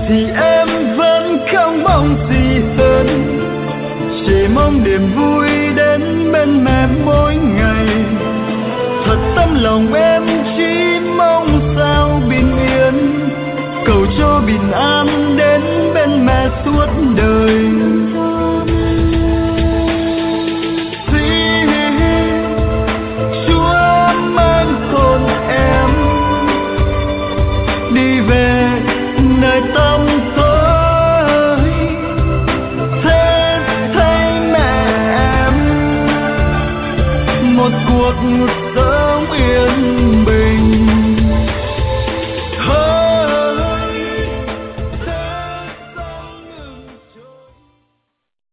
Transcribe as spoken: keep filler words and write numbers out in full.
thì em vẫn không mong gì hơn, chỉ mong niềm vui đến bên mẹ mỗi ngày. Thật tâm lòng em chỉ mong sao bình yên, cầu cho bình an đến bên mẹ suốt đời. Chúa mang hồn em đi về nơi tâm tối, thế thấy mẹ em một cuộc sống yên bình.